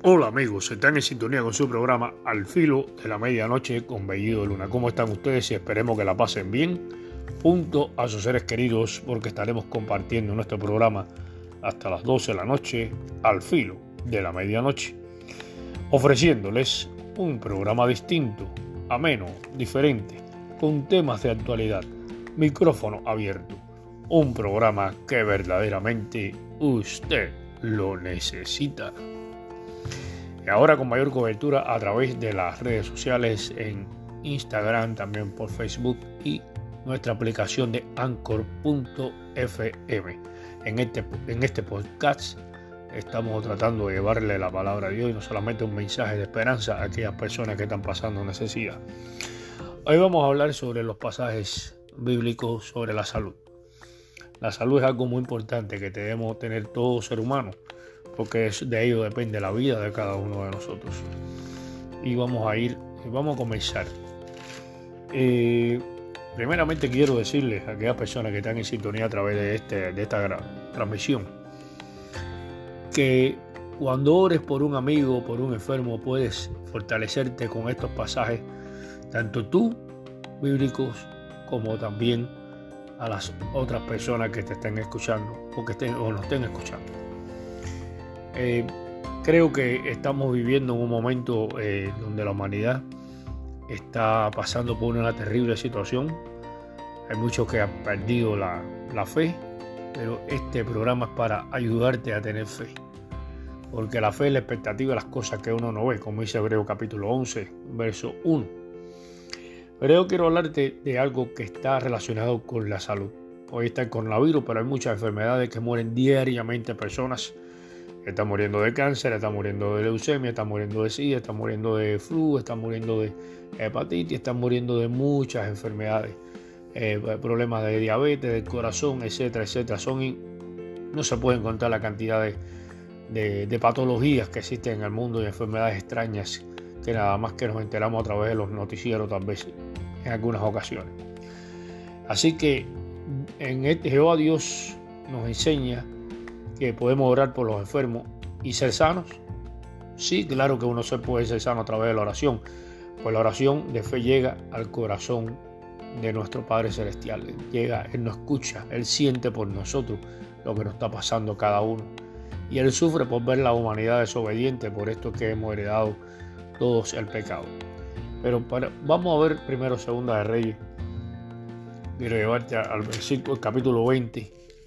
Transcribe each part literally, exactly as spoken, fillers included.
Hola amigos, están en sintonía con su programa Al Filo de la Medianoche con Bellido Luna. ¿Cómo están ustedes? Y esperemos que la pasen bien junto a sus seres queridos, porque estaremos compartiendo nuestro programa hasta las doce de la noche al filo de la medianoche, ofreciéndoles un programa distinto, ameno, diferente, con temas de actualidad, micrófono abierto, un programa que verdaderamente usted lo necesita. Y ahora con mayor cobertura a través de las redes sociales, en Instagram, también por Facebook y nuestra aplicación de Anchor punto F M. En este, en este podcast estamos tratando de llevarle la palabra de Dios y no solamente un mensaje de esperanza a aquellas personas que están pasando necesidad. Hoy vamos a hablar sobre los pasajes bíblicos sobre la salud. La salud es algo muy importante que debemos tener todo ser humano, porque de ello depende la vida de cada uno de nosotros. Y vamos a ir, vamos a comenzar. Eh, primeramente quiero decirles a aquellas personas que están en sintonía a través de, este, de esta transmisión, que cuando ores por un amigo, por un enfermo, puedes fortalecerte con estos pasajes, tanto tú, bíblicos, como también a las otras personas que te estén escuchando o que estén, o nos estén escuchando. Eh, creo que estamos viviendo en un momento eh, donde la humanidad está pasando por una terrible situación. Hay muchos que han perdido la, la fe, pero este programa es para ayudarte a tener fe, porque la fe es la expectativa de las cosas que uno no ve, como dice Hebreos capítulo once, verso uno. Pero yo quiero hablarte de algo que está relacionado con la salud. Hoy está el coronavirus, pero hay muchas enfermedades que mueren diariamente personas. Están muriendo de cáncer, están muriendo de leucemia, están muriendo de sida, están muriendo de flu, están muriendo de hepatitis, están muriendo de muchas enfermedades, eh, problemas de diabetes, del corazón, etcétera, etcétera. Son, no se pueden contar la cantidad de, de, de patologías que existen en el mundo y enfermedades extrañas que nada más que nos enteramos a través de los noticieros, tal vez en algunas ocasiones. Así que en este Jehová Dios nos enseña que podemos orar por los enfermos y ser sanos. Sí, claro que uno se puede ser sano a través de la oración, pues la oración de fe llega al corazón de nuestro Padre Celestial. Llega, Él nos escucha, Él siente por nosotros lo que nos está pasando cada uno, y Él sufre por ver la humanidad desobediente, por esto que hemos heredado todos el pecado. Pero para, vamos a ver primero Segunda de Reyes. Quiero llevarte al versículo, capítulo veinte.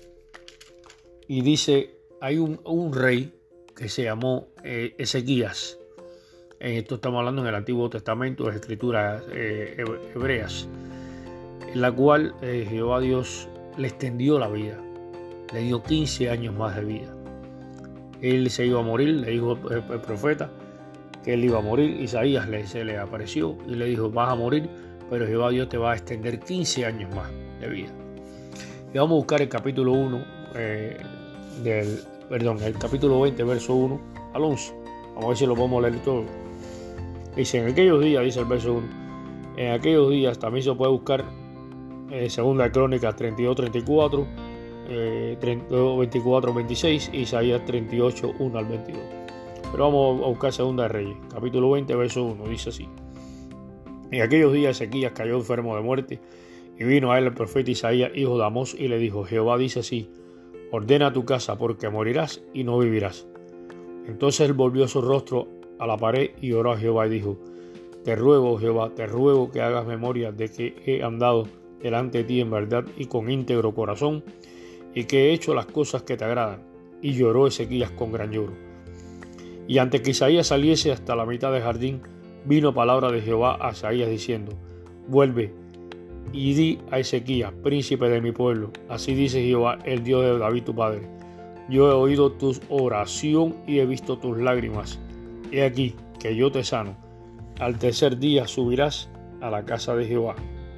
Y dice, hay un, un rey que se llamó eh, Ezequías. En esto estamos hablando en el Antiguo Testamento, de escrituras eh, hebreas, en la cual eh, Jehová Dios le extendió la vida, le dio quince años más de vida. Él se iba a morir, le dijo el, el profeta que él iba a morir. Isaías le, se le apareció y le dijo, vas a morir, pero Jehová Dios te va a extender quince años más de vida. Y vamos a buscar el capítulo uno, eh, del, perdón, el capítulo veinte, verso uno al once. Vamos a ver si lo podemos leer todo. Dice, en aquellos días, dice el verso uno, en aquellos días también se puede buscar eh, Segunda de Crónicas treinta y dos, treinta y cuatro, eh, veinticuatro, veintiséis, Isaías treinta y ocho, uno al veintidós. Pero vamos a buscar Segunda de Reyes, capítulo veinte, verso uno, dice así. En aquellos días Ezequías cayó enfermo de muerte, y vino a él el profeta Isaías, hijo de Amós, y le dijo, Jehová dice así, ordena tu casa, porque morirás y no vivirás. Entonces él volvió su rostro a la pared y oró a Jehová y dijo, te ruego, Jehová, te ruego que hagas memoria de que he andado delante de ti en verdad y con íntegro corazón, y que he hecho las cosas que te agradan. Y lloró Ezequías con gran lloro. Y antes que Isaías saliese hasta la mitad del jardín, vino palabra de Jehová a Isaías diciendo, vuelve y di a Ezequías, príncipe de mi pueblo, así dice Jehová, el Dios de David tu padre, yo he oído tu oración y he visto tus lágrimas. He aquí que yo te sano. Al tercer día subirás a la casa de Jehová.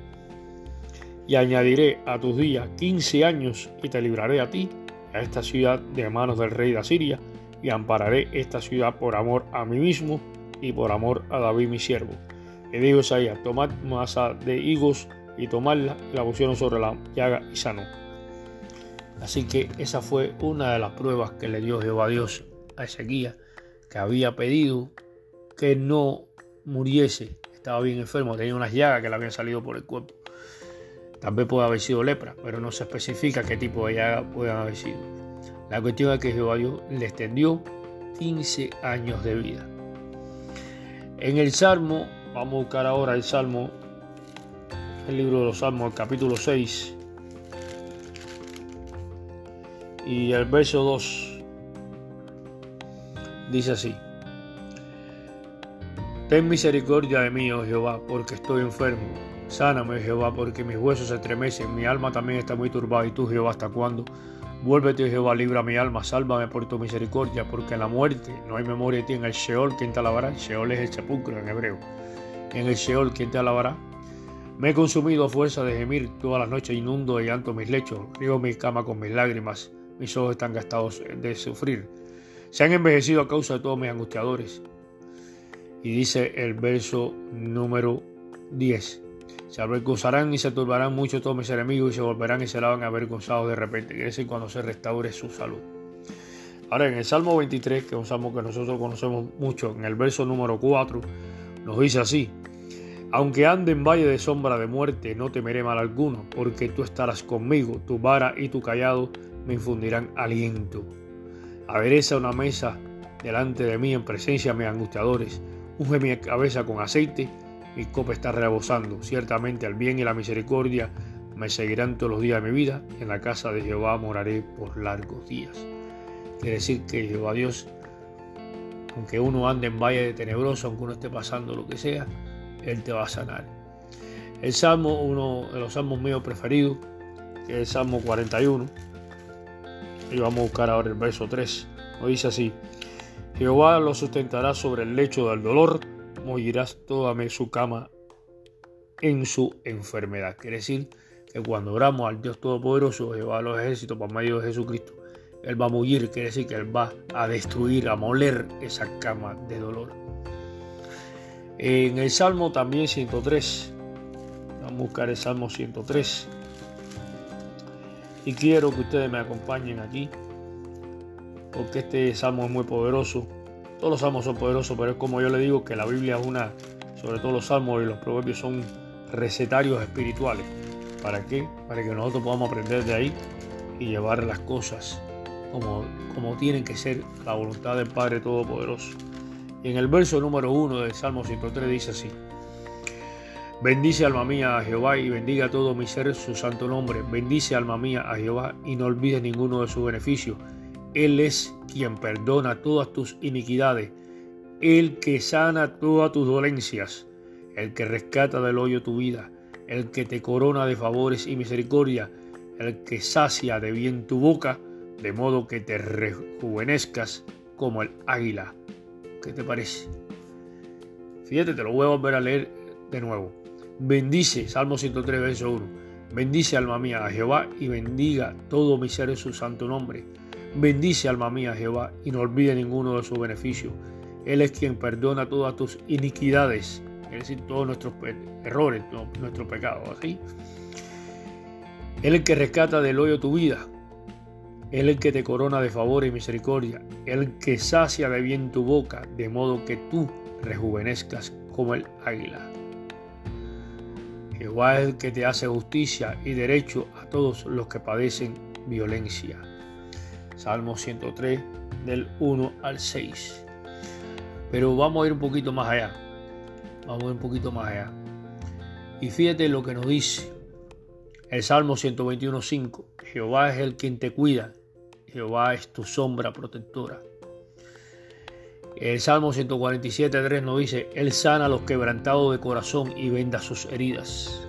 Y añadiré a tus días quince años y te libraré a ti, a esta ciudad de manos del rey de Asiria, y ampararé esta ciudad por amor a mí mismo y por amor a David mi siervo. Y dijo Isaías, tomad masa de higos y tomadla, y la pusieron sobre la llaga y sanó. Así que esa fue una de las pruebas que le dio Jehová Dios a Ezequías, que había pedido que no muriese. Estaba bien enfermo, tenía unas llagas que le habían salido por el cuerpo. También puede haber sido lepra, pero no se especifica qué tipo de llaga puede haber sido. La cuestión es que Jehová Dios le extendió quince años de vida. En el Salmo, vamos a buscar ahora el Salmo, el libro de los Salmos, el capítulo seis y el verso dos, dice así: Ten misericordia de mí, oh Jehová, porque estoy enfermo. Sáname, Jehová, porque mis huesos se estremecen, mi alma también está muy turbada. Y tú, Jehová, ¿hasta cuándo? Vuélvete, Jehová, libra mi alma, sálvame por tu misericordia, porque en la muerte no hay memoria de ti. En el Sheol, ¿quién te alabará? Sheol es el sepulcro en hebreo. En el Sheol, ¿quién te alabará? Me he consumido a fuerza de gemir, todas las noches inundo de llanto mis lechos, riego mi cama con mis lágrimas, mis ojos están gastados de sufrir. Se han envejecido a causa de todos mis angustiadores. Y dice el verso número diez: Se avergonzarán y se turbarán mucho todos mis enemigos y se volverán y serán avergonzados de repente. Quiere decir cuando se restaure su salud. Ahora en el Salmo veintitrés, que es un salmo que nosotros conocemos mucho, en el verso número cuatro, nos dice así: Aunque ande en valle de sombra de muerte, no temeré mal alguno, porque tú estarás conmigo, tu vara y tu cayado me infundirán aliento. Adereza una mesa delante de mí en presencia de mis angustiadores, unge mi cabeza con aceite, mi copa está rebosando. Ciertamente el bien y la misericordia me seguirán todos los días de mi vida, y en la casa de Jehová moraré por largos días. Quiere decir que Jehová Dios, aunque uno ande en valle de tenebroso, aunque uno esté pasando lo que sea, Él te va a sanar. El Salmo, uno de los salmos míos preferidos, que es el Salmo cuarenta y uno, y vamos a buscar ahora el verso tres, nos dice así: Jehová lo sustentará sobre el lecho del dolor, morirás toda su cama en su enfermedad. Quiere decir que cuando oramos al Dios Todopoderoso, Jehová de los ejércitos, por medio de Jesucristo, Él va a morir, quiere decir que Él va a destruir, a moler esa cama de dolor. En el Salmo también ciento tres, vamos a buscar el Salmo ciento tres, y quiero que ustedes me acompañen aquí, porque este Salmo es muy poderoso. Todos los salmos son poderosos, pero es como yo le digo que la Biblia es una, sobre todo los salmos y los proverbios son recetarios espirituales. ¿Para qué? Para que nosotros podamos aprender de ahí y llevar las cosas como, como tienen que ser, a la voluntad del Padre Todopoderoso. Y en el verso número uno del Salmo ciento tres dice así: Bendice alma mía a Jehová y bendiga todo mi ser su santo nombre. Bendice alma mía a Jehová y no olvides ninguno de sus beneficios. Él es quien perdona todas tus iniquidades, el que sana todas tus dolencias, el que rescata del hoyo tu vida, el que te corona de favores y misericordia, el que sacia de bien tu boca, de modo que te rejuvenezcas como el águila. ¿Qué te parece? Fíjate, te lo voy a volver a leer de nuevo. Bendice, Salmo ciento tres, verso uno. Bendice alma mía a Jehová y bendiga todo mi ser su santo nombre. Bendice alma mía a Jehová y no olvide ninguno de sus beneficios. Él es quien perdona todas tus iniquidades, es decir, todos nuestros errores, nuestros pecados, ¿sí? Él es el que rescata del hoyo tu vida. Él es el que te corona de favor y misericordia. Él es el que sacia de bien tu boca, de modo que tú rejuvenezcas como el águila. Jehová es el que te hace justicia y derecho a todos los que padecen violencia. Salmo ciento tres, del uno al seis. Pero vamos a ir un poquito más allá. Vamos a ir un poquito más allá. Y fíjate lo que nos dice el Salmo ciento veintiuno, cinco. Jehová es el quien te cuida. Jehová es tu sombra protectora. El Salmo ciento cuarenta y siete, tres nos dice: Él sana a los quebrantados de corazón y venda sus heridas.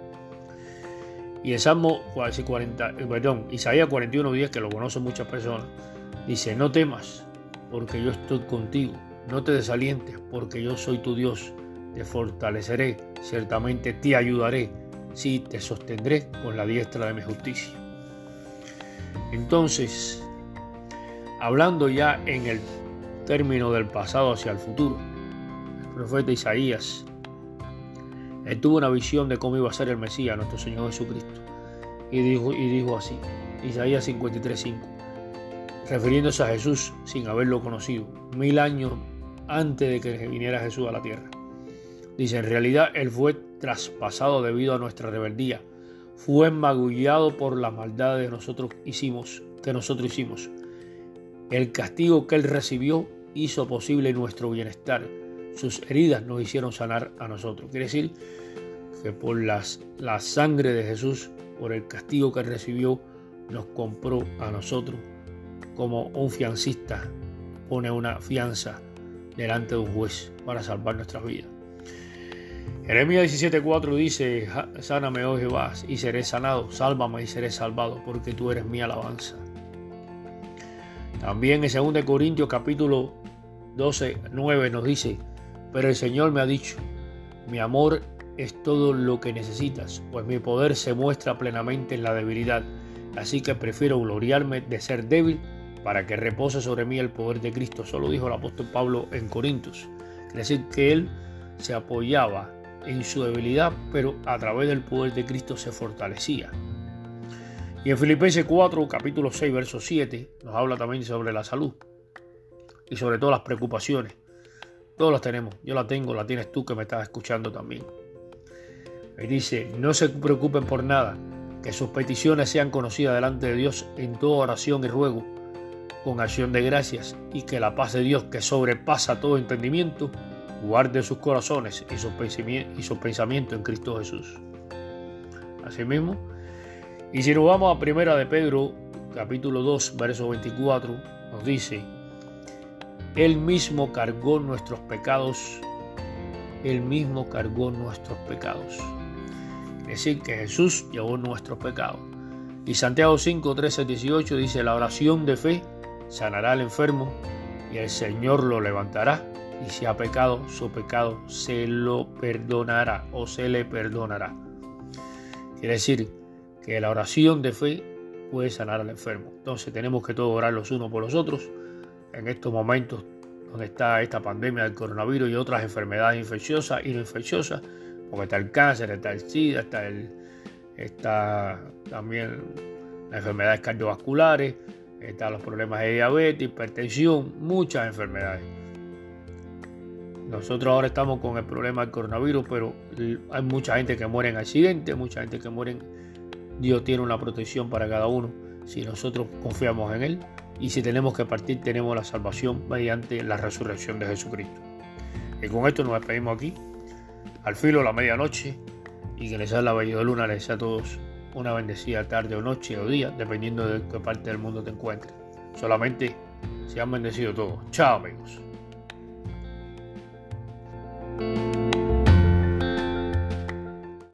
Y el Salmo cuarenta, perdón, Isaías cuarenta y uno, diez, que lo conocen muchas personas, dice: No temas, porque yo estoy contigo. No te desalientes, porque yo soy tu Dios. Te fortaleceré, ciertamente te ayudaré. Sí, te sostendré con la diestra de mi justicia. Entonces, hablando ya en el término del pasado hacia el futuro, el profeta Isaías, él tuvo una visión de cómo iba a ser el Mesías, nuestro Señor Jesucristo, y dijo, y dijo así, Isaías cincuenta y tres, cinco: refiriéndose a Jesús sin haberlo conocido, mil años antes de que viniera Jesús a la tierra. Dice, en realidad Él fue traspasado debido a nuestra rebeldía, fue magullado por la maldad de nosotros hicimos, que nosotros hicimos. El castigo que Él recibió hizo posible nuestro bienestar. Sus heridas nos hicieron sanar a nosotros. Quiere decir que por las, la sangre de Jesús, por el castigo que Él recibió, nos compró a nosotros como un fiancista pone una fianza delante de un juez para salvar nuestras vidas. Jeremías diecisiete cuatro dice, sáname, oh Jehová, y seré sanado, sálvame y seré salvado, porque tú eres mi alabanza. También en segunda Corintios capítulo doce, nueve nos dice, pero el Señor me ha dicho, mi amor es todo lo que necesitas, pues mi poder se muestra plenamente en la debilidad, así que prefiero gloriarme de ser débil para que repose sobre mí el poder de Cristo. Eso lo dijo el apóstol Pablo en Corintios. Quiere decir que él se apoyaba en su debilidad, pero a través del poder de Cristo se fortalecía. Y en Filipenses cuatro, capítulo seis, verso siete, nos habla también sobre la salud y sobre todas las preocupaciones. Todos las tenemos, yo la tengo, la tienes tú que me estás escuchando también. Y dice, no se preocupen por nada, que sus peticiones sean conocidas delante de Dios en toda oración y ruego, con acción de gracias, y que la paz de Dios, que sobrepasa todo entendimiento, guarde sus corazones y sus pensamientos, y sus pensamientos en Cristo Jesús. Asimismo, y si nos vamos a primera de Pedro, capítulo dos, verso veinticuatro, nos dice, Él mismo cargó nuestros pecados, Él mismo cargó nuestros pecados. Es decir, que Jesús llevó nuestros pecados. Y Santiago cinco, trece, dieciocho dice, la oración de fe sanará al enfermo y el Señor lo levantará. Y si ha pecado, su pecado se lo perdonará o se le perdonará. Quiere decir que la oración de fe puede sanar al enfermo. Entonces tenemos que todos orar los unos por los otros en estos momentos donde está esta pandemia del coronavirus y otras enfermedades infecciosas y no infecciosas, porque está el cáncer, está el SIDA, está, el, está también las enfermedades cardiovasculares, están los problemas de diabetes, hipertensión, muchas enfermedades. Nosotros ahora estamos con el problema del coronavirus, pero hay mucha gente que muere en accidentes, mucha gente que muere en... Dios tiene una protección para cada uno si nosotros confiamos en Él, y si tenemos que partir tenemos la salvación mediante la resurrección de Jesucristo. Y con esto nos despedimos aquí, al filo de la medianoche, y que les sea la bella de luna, les sea a todos una bendecida tarde o noche o día, dependiendo de qué parte del mundo te encuentres. Solamente sean bendecidos todos. Chao, amigos.